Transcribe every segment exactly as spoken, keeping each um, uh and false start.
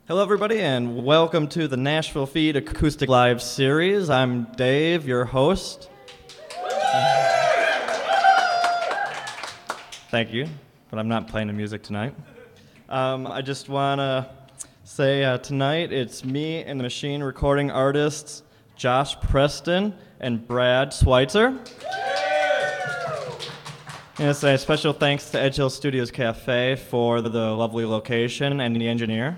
Hello, everybody, and welcome to the Nashville Feed Acoustic Live Series. I'm Dave, your host. Thank you, but I'm not playing the music tonight. Um, I just want to say uh, tonight it's me and the machine recording artists Josh Preston and Brad Schweitzer. And say a special thanks to Edge Hill Studios Cafe for the lovely location and the engineer.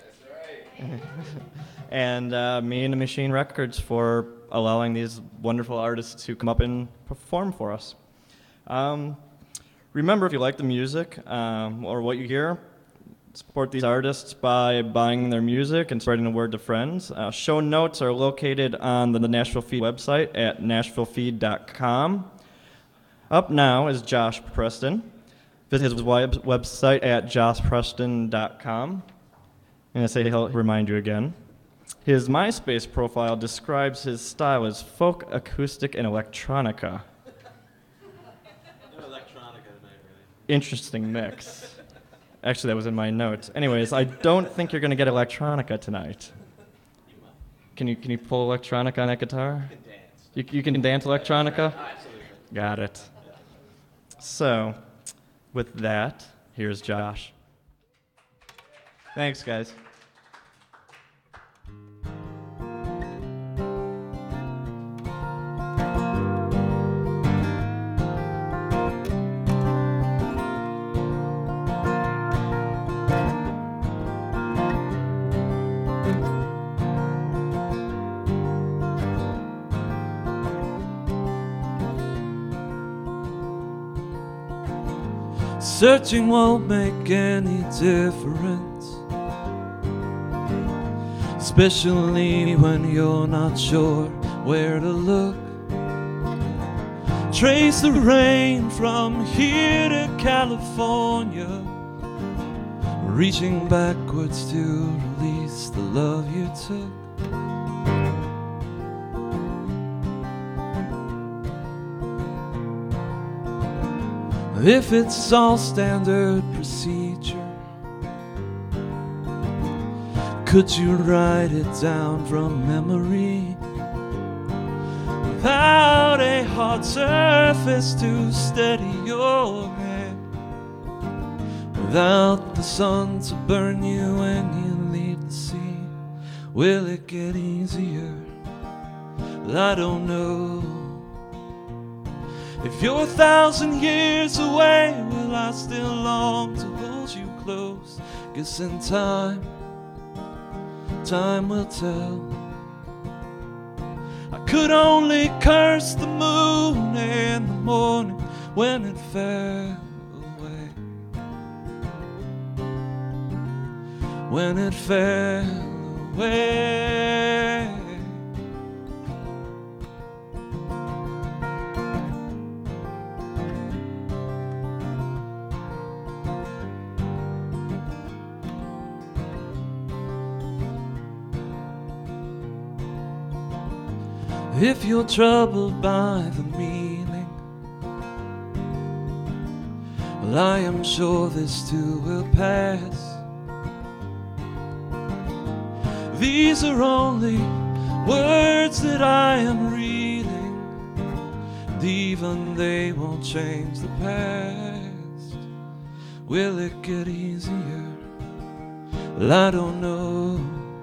and uh, me and the Machine Records for allowing these wonderful artists to come up and perform for us. Um, remember, if you like the music um, or what you hear, support these artists by buying their music and spreading the word to friends. Uh, show notes are located on the, the Nashville Feed website at nashville feed dot com. Up now is Josh Preston. Visit his web- website at josh preston dot com. And I say he'll remind you again. His MySpace profile describes his style as folk, acoustic, and electronica. No electronica tonight, really. Interesting mix. Actually, that was in my notes. Anyways, I don't think you're going to get electronica tonight. You might. Can you can you pull electronica on that guitar? You can dance. You, you can dance electronica? Oh, absolutely. Got it. Yeah. So, with that, here's Josh. Thanks, guys. Searching won't make any difference, especially when you're not sure where to look. Trace the rain from here to California, reaching backwards to release the love you took. If it's all standard procedure, could you write it down from memory without a hard surface to steady your hand, without the sun to burn you when you leave the sea? Will it get easier? Well, I don't know. If you're a thousand years away, will I still long to hold you close? Guess in time, time will tell. I could only curse the moon in the morning when it fell away. When it fell away. If you're troubled by the meaning, well, I am sure this too will pass. These are only words that I am reading, and even they won't change the past. Will it get easier? Well, I don't know.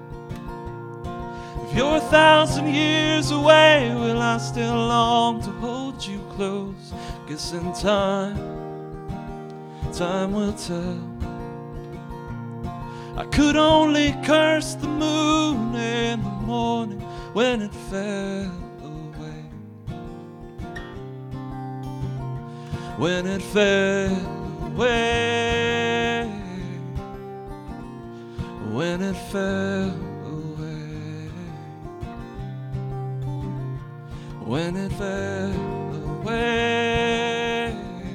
If you're a thousand years away, will I still long to hold you close? Guess in time, time will tell. I could only curse the moon in the morning when it fell away. When it fell away. When it fell away. When it fell away.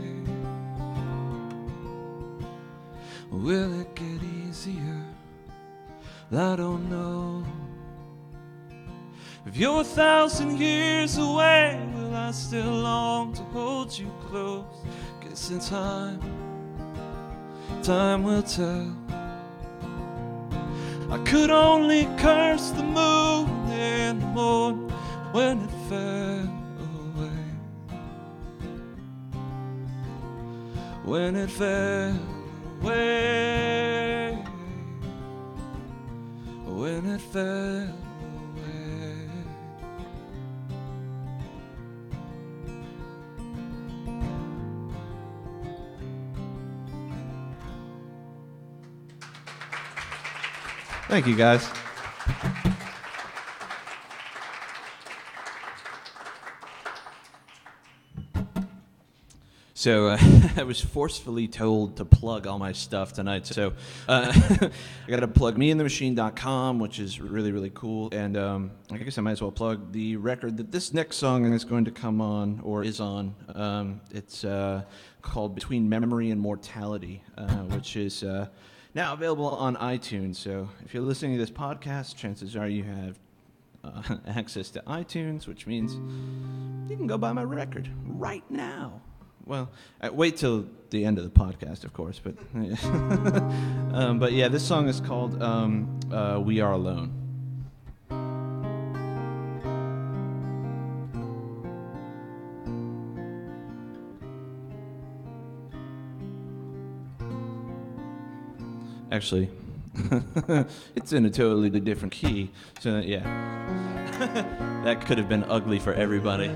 Will it get easier? I don't know. If you're a thousand years away, will I still long to hold you close? Guess in time, time will tell. I could only curse the moon in the morning when it fell away. When it fell away. When it fell away. Thank you, guys. So uh, I was forcefully told to plug all my stuff tonight. So uh, I got to plug me in the machine dot com, which is really, really cool. And um, I guess I might as well plug the record that this next song is going to come on, or is on. Um, it's uh, called Between Memory and Mortality, uh, which is uh, now available on iTunes. So if you're listening to this podcast, chances are you have uh, access to iTunes, which means you can go buy my record right now. Well, uh, wait till the end of the podcast, of course. But, um, but yeah, this song is called um, uh, "We Are Alone." Actually, it's in a totally different key. So yeah, that could have been ugly for everybody.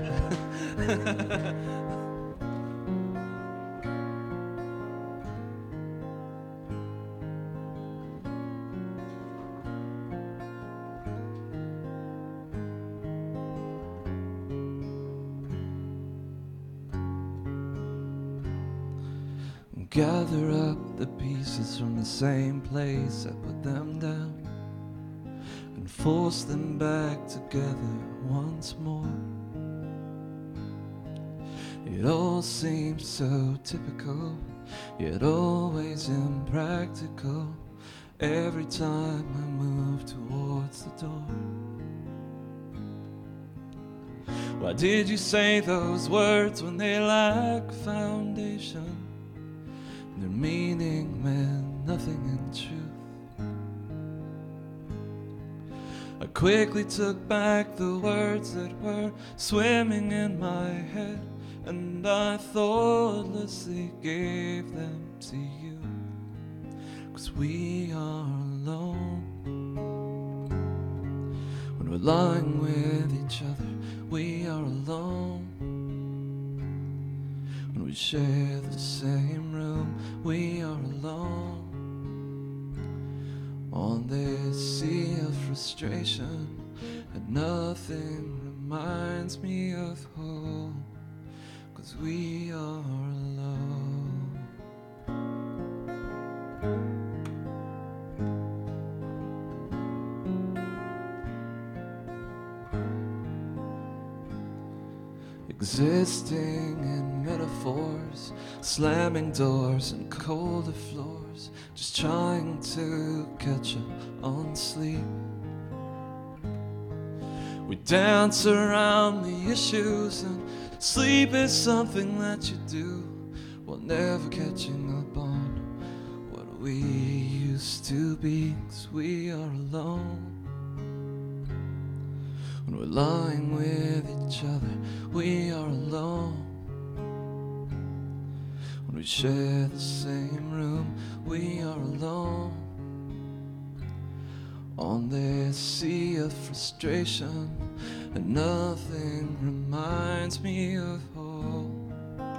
Gather up the pieces from the same place I put them down and force them back together once more. It all seems so typical, yet always impractical every time I move towards the door. Why did you say those words when they lack foundation? Their meaning meant nothing in truth. I quickly took back the words that were swimming in my head, and I thoughtlessly gave them to you. 'Cause we are alone. When we're lying with each other, we are alone. When we share the same room, we are alone. On this sea of frustration, and nothing reminds me of home. 'Cause we are alone. Existing in metaphors, slamming doors and colder floors, just trying to catch up on sleep. We dance around the issues, and sleep is something that you do while never catching up on what we used to be. 'Cause we are alone. When we're lying with each other, we are alone. When we share the same room, we are alone. On this sea of frustration, and nothing reminds me of home.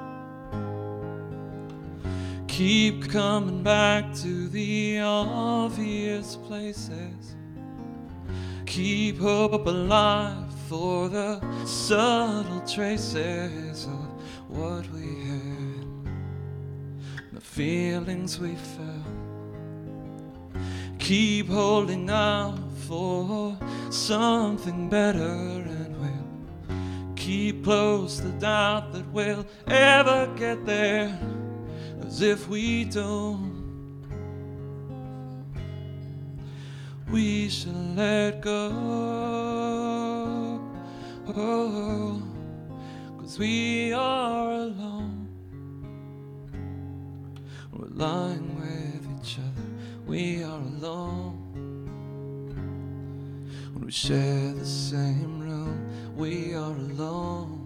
Keep coming back to the obvious places. Keep hope alive for the subtle traces of what we had, the feelings we felt. Keep holding out for something better, and we'll keep close the doubt that we'll ever get there. As if we don't, we should let go. Oh, 'cause we are alone. We're lying with each other, we are alone. When we share the same room, we are alone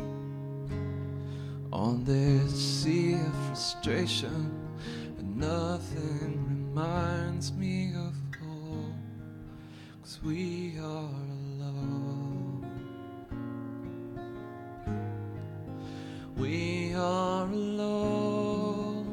on this sea of frustration, and nothing reminds me of home, 'cause we are alone. We are alone.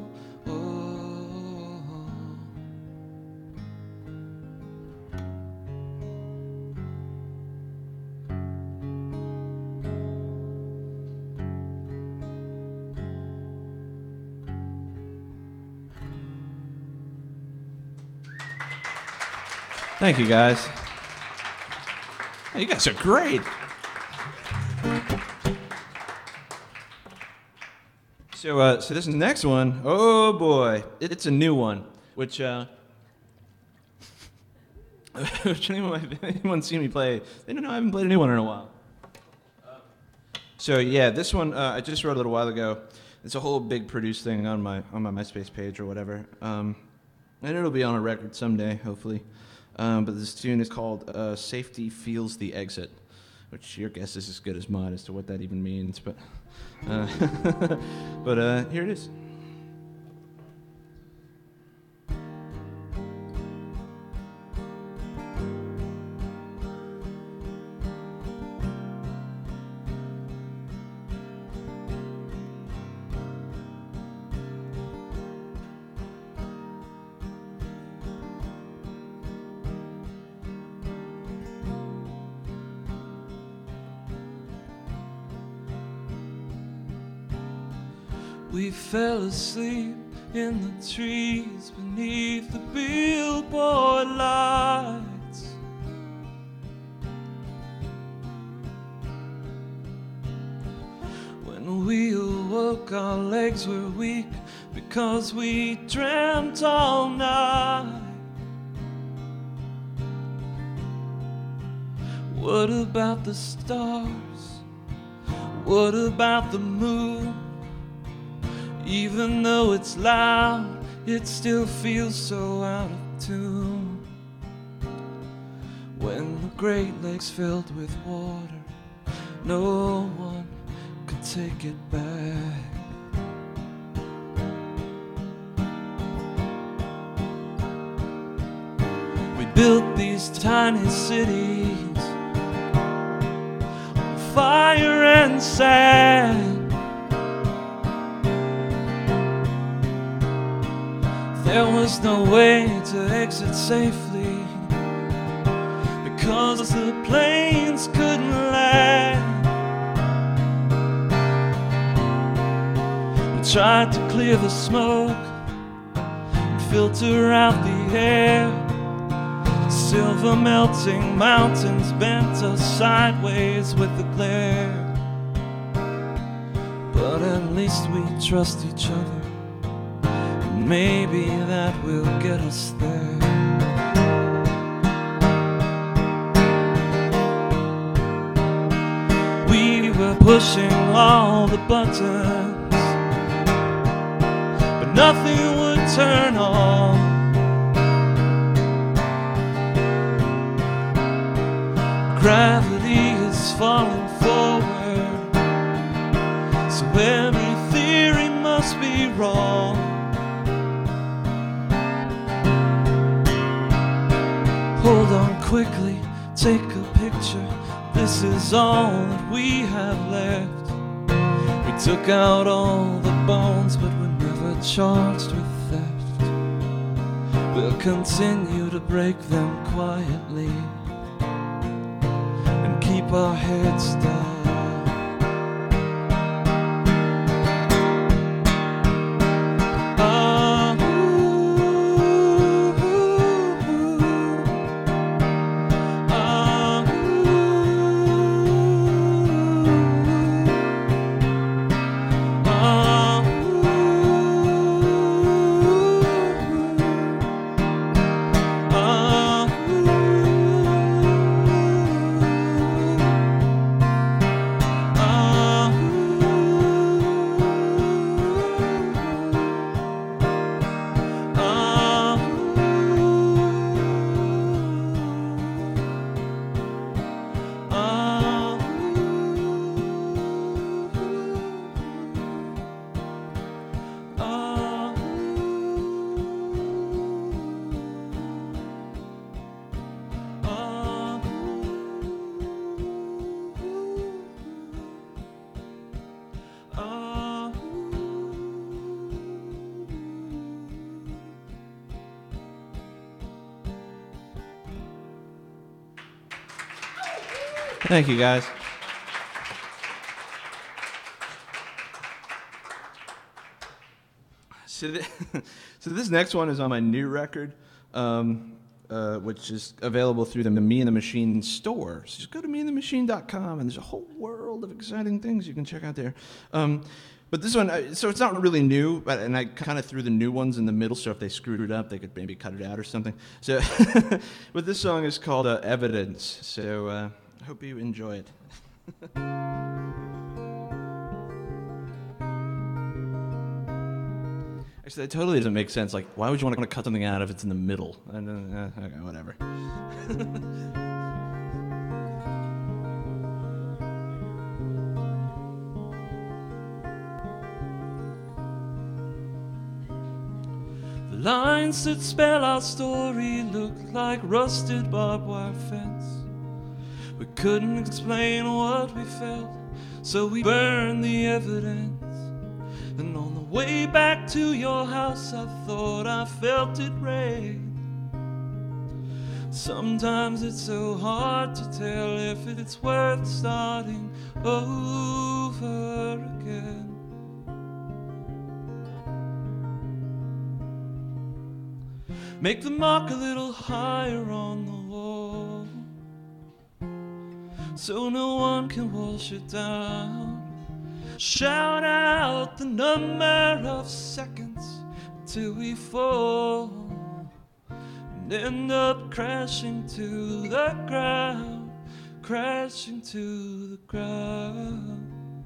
Thank you, guys. Hey, you guys are great. So, uh, so this next one, oh boy, it, it's a new one, which, uh, which anyone, anyone seen me play, they don't know I haven't played a new one in a while. So yeah, this one uh, I just wrote a little while ago. It's a whole big produced thing on my on my MySpace page or whatever, um, and it'll be on a record someday, hopefully. Um, but this tune is called uh, "Safety Feels the Exit," which your guess is as good as mine as to what that even means. But uh, but uh, here it is. We fell asleep in the trees beneath the billboard lights. When we awoke, our legs were weak because we dreamt all night. What about the stars? What about the moon? Even though it's loud, it still feels so out of tune. When the Great Lakes filled with water, no one could take it back. We built these tiny cities on fire and sand. There was no way to exit safely because the planes couldn't land. We tried to clear the smoke and filter out the air. Silver melting mountains bent us sideways with the glare. But at least we trust each other. Maybe that will get us there. We were pushing all the buttons, but nothing would turn on. Gravity is falling forward, so every theory must be wrong. Hold on quickly, take a picture. This is all that we have left. We took out all the bones, but we're never charged with theft. We'll continue to break them quietly and keep our heads down. Thank you, guys. So, th- so this next one is on my new record, um, uh, which is available through the Me and the Machine store. So just go to me and the machine dot com, and there's a whole world of exciting things you can check out there. Um, but this one, uh, so it's not really new, but and I kind of threw the new ones in the middle, so if they screwed it up, they could maybe cut it out or something. So, but this song is called uh, Evidence, so uh, I hope you enjoy it. Actually, that totally doesn't make sense. Like, why would you want to cut something out if it's in the middle? And, uh, okay, whatever. The lines that spell our story look like rusted barbed wire fence. We couldn't explain what we felt, so we burned the evidence. And on the way back to your house, I thought I felt it rain. Sometimes it's so hard to tell if it's worth starting over again. Make the mark a little higher on the wall, so no one can wash it down. Shout out the number of seconds till we fall and end up crashing to the ground, crashing to the ground.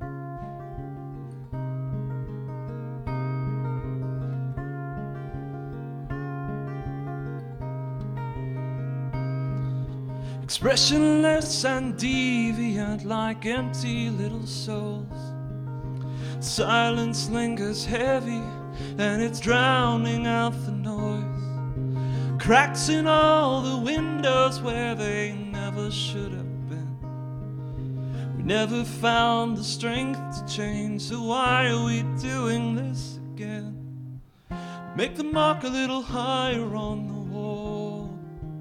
Expressionless and deviant like empty little souls. Silence lingers heavy and it's drowning out the noise. Cracks in all the windows where they never should have been. We never found the strength to change, so why are we doing this again? Make the mark a little higher on the wall,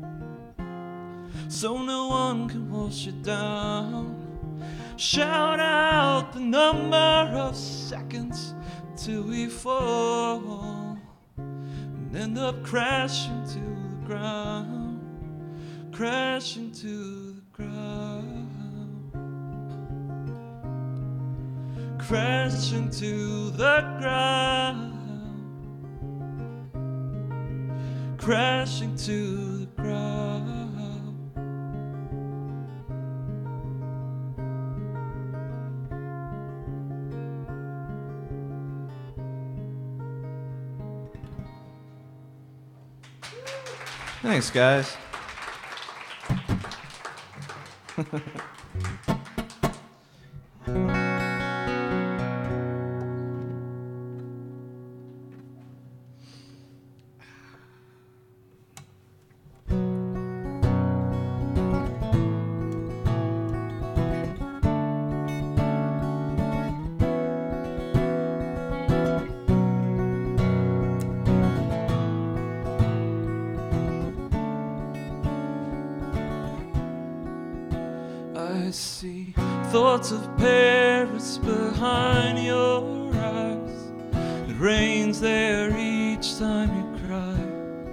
so no one can wash it down. Shout out the number of seconds till we fall and end up crashing to the ground, crashing to the ground, crashing to the ground, crashing to the ground. Thanks, guys. I see thoughts of Paris behind your eyes. It rains there each time you cry.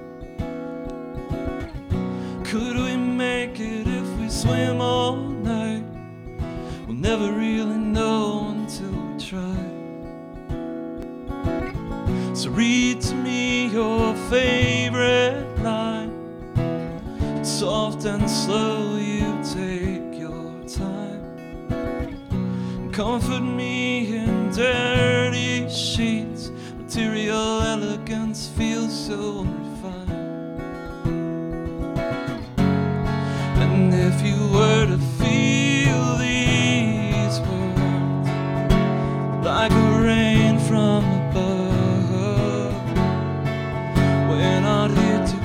Could we make it if we swim all night? We'll never really know until we try. So read to me your favorite line. Soft and slow you take time. Comfort me in dirty sheets. Material elegance feels so unrefined. And if you were to feel these words like a rain from above, we're not here to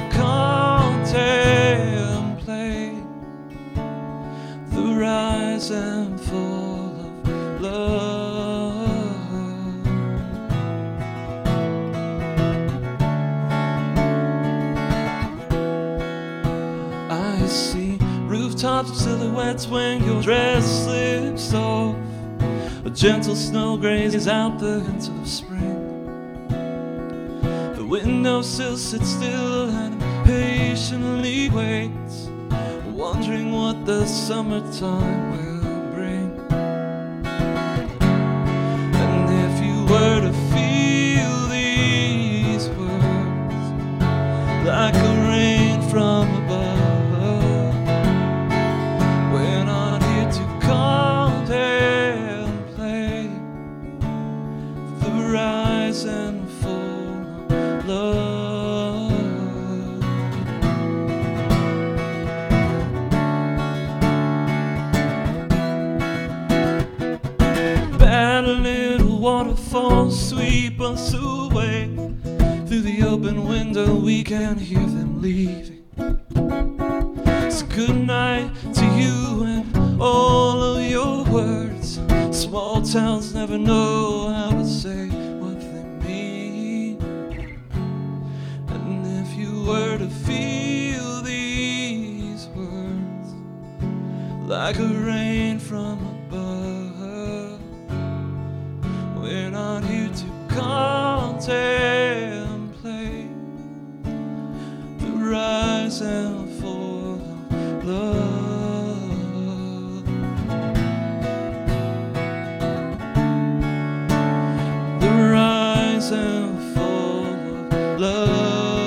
contemplate the rise and fall of love. I see rooftops rooftops of silhouettes when your dress slips off. A gentle snow grazes out the hints of spring. The windowsill sits still and patiently waits, wondering what the summertime will bring. And if you were to feel these words like a rain from above, we're not here to contemplate the rise and fall of love. Bad little waterfalls sweep us away. Through the open window we can hear them leaving. So good night to you and all of your words. Small towns never know how to say what they mean. And if you were to feel these words like a rain from above, we're not here to contemplate the rise and fall of love. The rise and fall of love.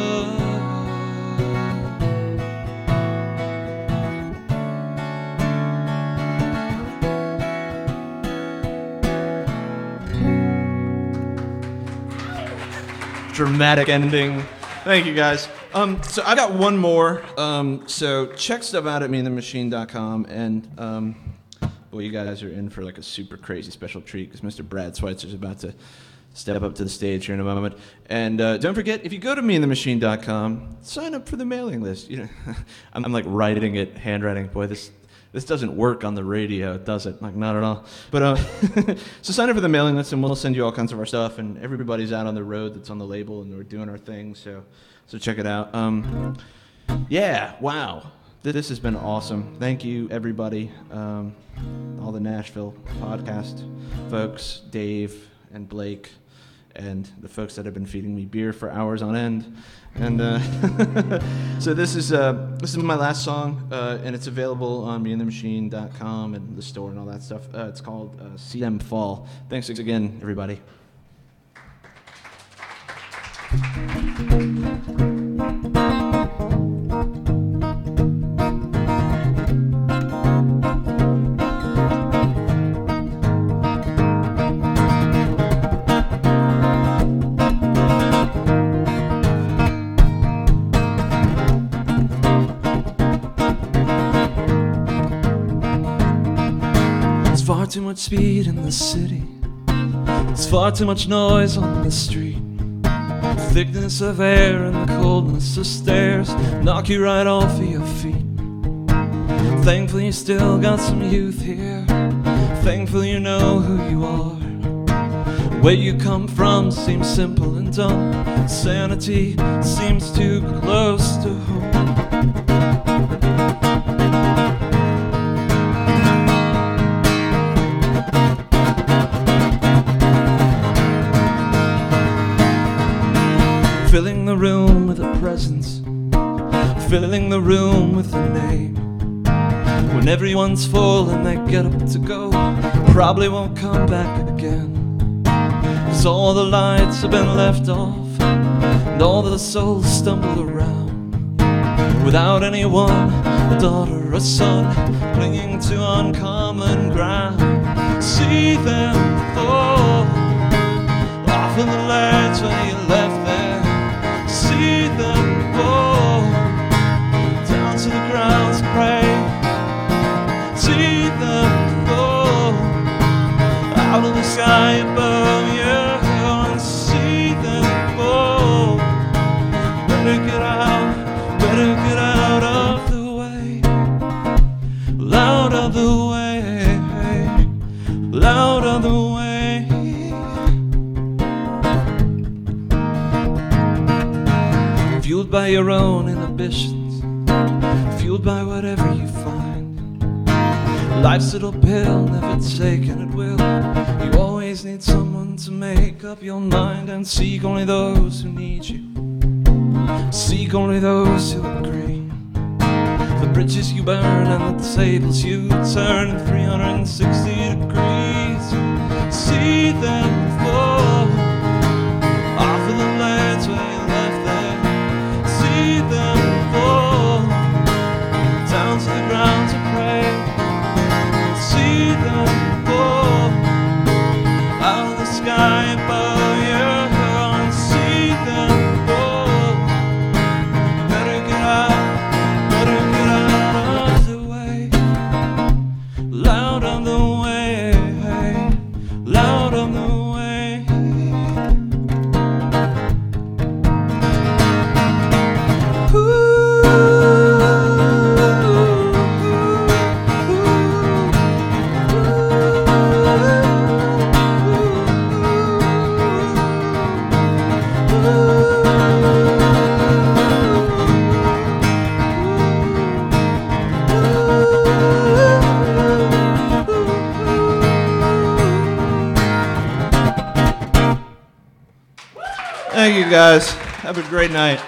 Dramatic ending. Thank you, guys. Um, so I got one more. Um, so check stuff out at me and the machine dot com, and um, boy, you guys are in for like a super crazy special treat because Mister Brad Schweitzer is about to step up to the stage here in a moment. And uh, don't forget, if you go to me and the machine dot com, sign up for the mailing list. You know, I'm, I'm like writing it, handwriting. Boy, this. This doesn't work on the radio, does it? Like, not at all. But uh, so sign up for the mailing list, and we'll send you all kinds of our stuff. And everybody's out on the road that's on the label, and we're doing our thing. So, so check it out. Um, yeah, wow, this has been awesome. Thank you, everybody, um, all the Nashville podcast folks, Dave and Blake, and the folks that have been feeding me beer for hours on end. And uh, so this is uh, this is my last song, uh, and it's available on me and the machine dot com and the store and all that stuff. Uh, it's called uh, See Them Fall. Thanks again, everybody. Far too much speed in the city. There's far too much noise on the street. The thickness of air and the coldness of stairs knock you right off of your feet. Thankfully you still got some youth here. Thankfully you know who you are. Where you come from seems simple and dumb. Sanity seems too close to home. Filling the room with a presence, filling the room with a name. When everyone's full and they get up to go, probably won't come back again. 'Cause all the lights have been left off, and all the souls stumble around, without anyone, a daughter or a son, clinging to uncommon ground. See them fall off of the ledge when you left them. See them fall down to the ground to pray. See them fall out of the sky above you, and see them fall. Better get out, better get out of the way, out of the way, out of the way. Fueled by your own inhibitions, fueled by whatever you find. Life's little pill, never taken at will. You always need someone to make up your mind, and seek only those who need you. Seek only those who agree. The bridges you burn and the tables you turn in three hundred sixty degrees. See them fall off of the lands where you left them. See them fall down to the ground to pray. See them fall out of the sky above your heart. See them fall. Better get out, better get out of the way. Loud on the way, loud on the way. Thank you, guys. Have a great night.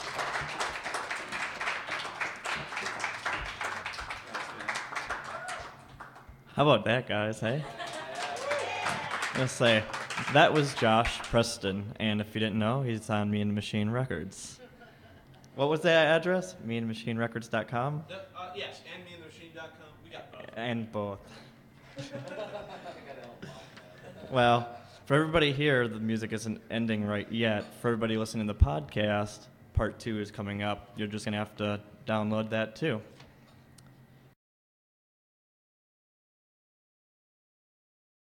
How about that, guys, hey? Let's say, that was Josh Preston, and if you didn't know, he's on Me and the Machine Records. What was that address? me and the machine records dot com? Uh, uh, yes, and me and the machine dot com. We got both. And both. Well, for everybody here, the music isn't ending right yet. For everybody listening to the podcast, part two is coming up. You're just going to have to download that too.